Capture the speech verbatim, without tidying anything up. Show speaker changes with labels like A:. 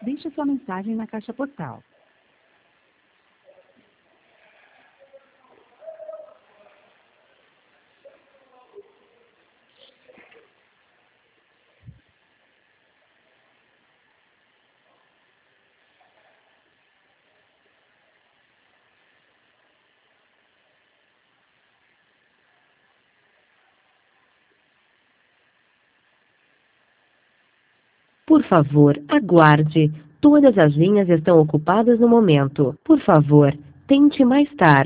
A: Deixe sua mensagem na caixa postal.
B: Por favor, aguarde. Todas as linhas estão ocupadas no momento. Por favor, tente mais tarde.